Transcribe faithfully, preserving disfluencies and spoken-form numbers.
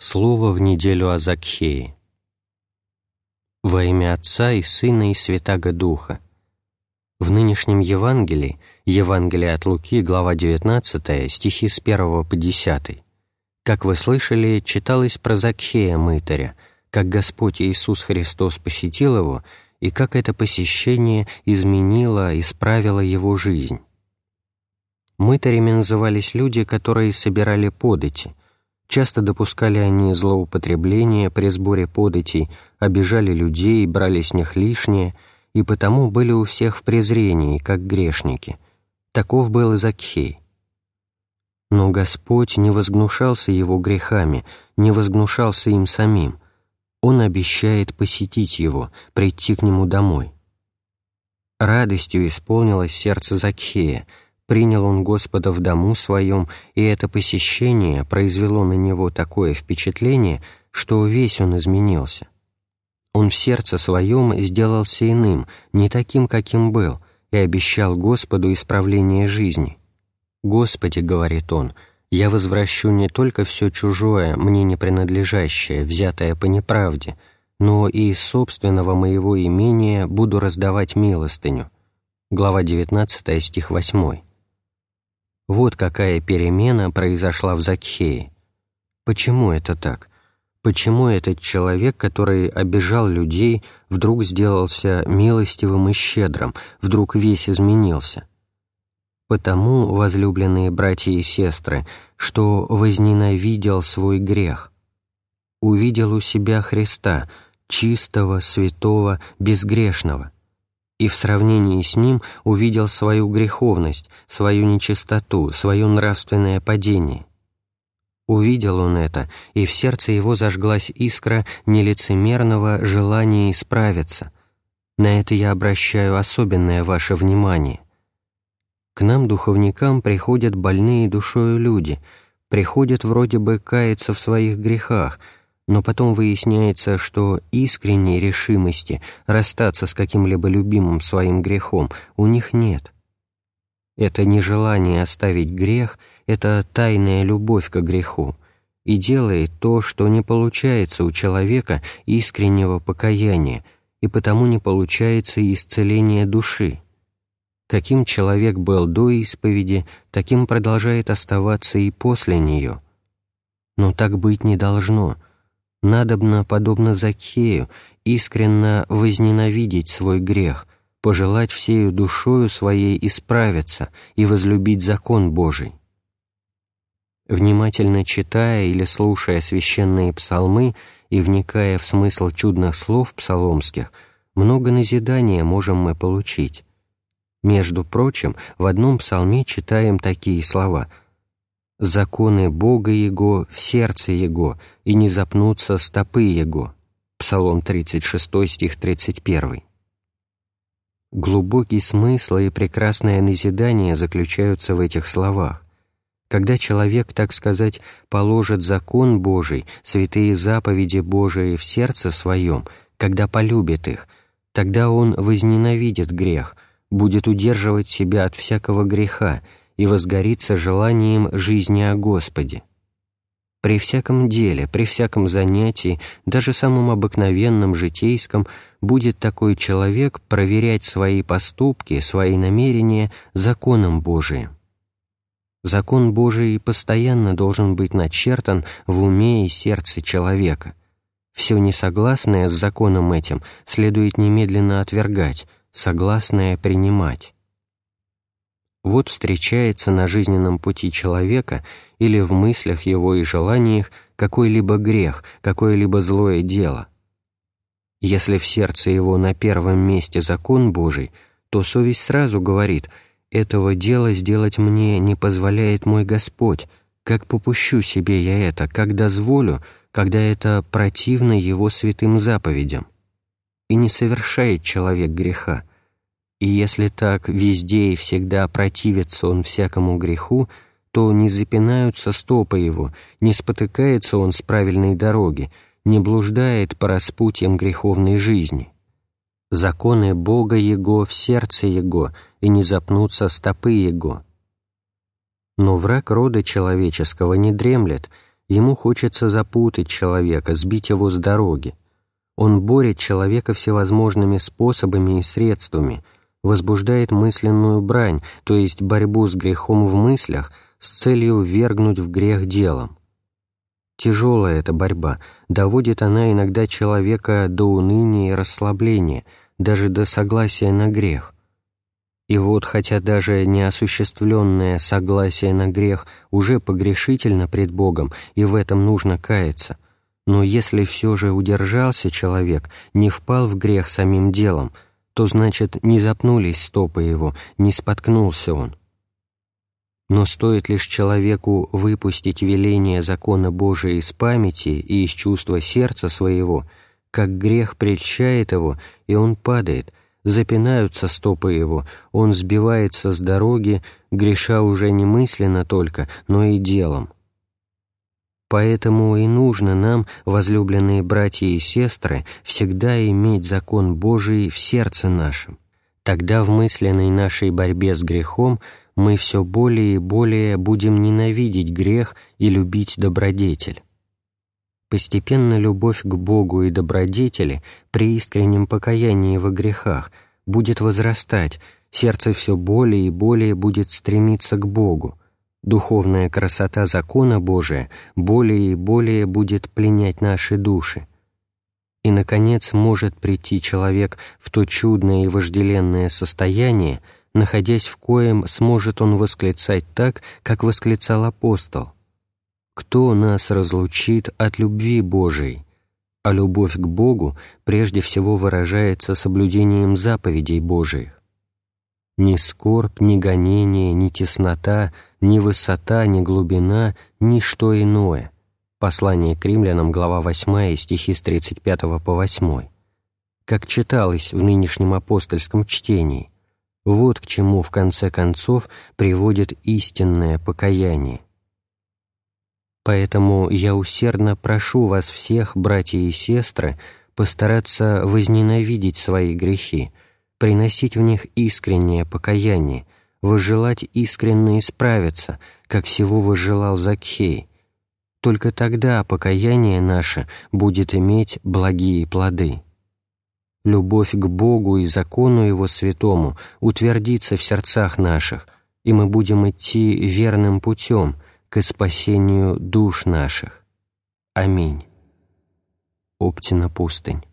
Слово в неделю о Закхее. Во имя Отца и Сына и Святаго Духа. В нынешнем Евангелии, Евангелие от Луки, глава девятнадцатая, стихи с первого по десятый, как вы слышали, читалось про Закхея мытаря, как Господь Иисус Христос посетил его, и как это посещение изменило, исправило его жизнь. Мытарями назывались люди, которые собирали подати. Часто допускали они злоупотребления при сборе податей, обижали людей, брали с них лишнее, и потому были у всех в презрении, как грешники. Таков был и Закхей. Но Господь не возгнушался его грехами, не возгнушался им самим. Он обещает посетить его, прийти к нему домой. Радостью исполнилось сердце Закхея. Принял он Господа в дому своем, и это посещение произвело на него такое впечатление, что весь он изменился. Он в сердце своем сделался иным, не таким, каким был, и обещал Господу исправление жизни. «Господи, — говорит он, — я возвращу не только все чужое, мне не принадлежащее, взятое по неправде, но и из собственного моего имения буду раздавать милостыню». Глава девятнадцатая, стих восьмой. Вот какая перемена произошла в Закхее. Почему это так? Почему этот человек, который обижал людей, вдруг сделался милостивым и щедрым, вдруг весь изменился? Потому, возлюбленные братья и сестры, что возненавидел свой грех. Увидел у себя Христа, чистого, святого, безгрешного, и в сравнении с Ним увидел свою греховность, свою нечистоту, свое нравственное падение. Увидел он это, и в сердце его зажглась искра нелицемерного желания исправиться. На это я обращаю особенное ваше внимание. К нам, духовникам, приходят больные душою люди, приходят вроде бы каяться в своих грехах, но потом выясняется, что искренней решимости расстаться с каким-либо любимым своим грехом у них нет. Это нежелание оставить грех, это тайная любовь к греху, и делает то, что не получается у человека искреннего покаяния, и потому не получается и исцеление души. Каким человек был до исповеди, таким продолжает оставаться и после нее. Но так быть не должно. Надобно, подобно Закхею, искренно возненавидеть свой грех, пожелать всею душою своей исправиться и возлюбить закон Божий. Внимательно читая или слушая священные псалмы и вникая в смысл чудных слов псаломских, много назидания можем мы получить. Между прочим, в одном псалме читаем такие слова: «Законы Бога Его в сердце Его, и не запнутся стопы Его». Псалом тридцать шестой, стих тридцать первый. Глубокий смысл и прекрасное назидание заключаются в этих словах. Когда человек, так сказать, положит закон Божий, святые заповеди Божии в сердце своем, когда полюбит их, тогда он возненавидит грех, будет удерживать себя от всякого греха и возгорится желанием жизни о Господе. При всяком деле, при всяком занятии, даже самом обыкновенном житейском, будет такой человек проверять свои поступки, свои намерения законом Божиим. Закон Божий постоянно должен быть начертан в уме и сердце человека. Все несогласное с законом этим следует немедленно отвергать, согласное принимать. Вот встречается на жизненном пути человека или в мыслях его и желаниях какой-либо грех, какое-либо злое дело. Если в сердце его на первом месте закон Божий, то совесть сразу говорит: «Этого дела сделать мне не позволяет мой Господь, как попущу себе я это, как дозволю, когда это противно Его святым заповедям». И не совершает человек греха. И если так везде и всегда противится он всякому греху, то не запинаются стопы его, не спотыкается он с правильной дороги, не блуждает по распутьям греховной жизни. Законы Бога Его в сердце Его, и не запнутся стопы Его. Но враг рода человеческого не дремлет, Ему хочется запутать человека, сбить его с дороги. Он борет человека всевозможными способами и средствами, возбуждает мысленную брань, то есть борьбу с грехом в мыслях, с целью ввергнуть в грех делом. Тяжелая эта борьба, доводит она иногда человека до уныния и расслабления, даже до согласия на грех. И вот, хотя даже неосуществленное согласие на грех уже погрешительно пред Богом, и в этом нужно каяться, но если все же удержался человек, не впал в грех самим делом, то, значит, не запнулись стопы его, не споткнулся он. Но стоит лишь человеку выпустить веление закона Божия из памяти и из чувства сердца своего, как грех прельщает его, и он падает, запинаются стопы его, он сбивается с дороги, греша уже не мысленно только, но и делом. Поэтому и нужно нам, возлюбленные братья и сестры, всегда иметь закон Божий в сердце нашем. Тогда в мысленной нашей борьбе с грехом мы все более и более будем ненавидеть грех и любить добродетель. Постепенно любовь к Богу и добродетели при искреннем покаянии во грехах будет возрастать, сердце все более и более будет стремиться к Богу, духовная красота закона Божия более и более будет пленять наши души. И, наконец, может прийти человек в то чудное и вожделенное состояние, находясь в коем сможет он восклицать так, как восклицал апостол: «Кто нас разлучит от любви Божией?» А любовь к Богу прежде всего выражается соблюдением заповедей Божиих. Ни скорбь, ни гонение, ни теснота, ни высота, ни глубина, ни что иное. Послание к Римлянам, глава восьмая, стихи с тридцать пятого по восьмой. Как читалось в нынешнем апостольском чтении, вот к чему в конце концов приводит истинное покаяние. Поэтому я усердно прошу вас всех, братья и сестры, постараться возненавидеть свои грехи, приносить в них искреннее покаяние, возжелать искренно исправиться, как сего возжелал Закхей. Только тогда покаяние наше будет иметь благие плоды. Любовь к Богу и закону Его святому утвердится в сердцах наших, и мы будем идти верным путем к спасению душ наших. Аминь. Оптина пустынь.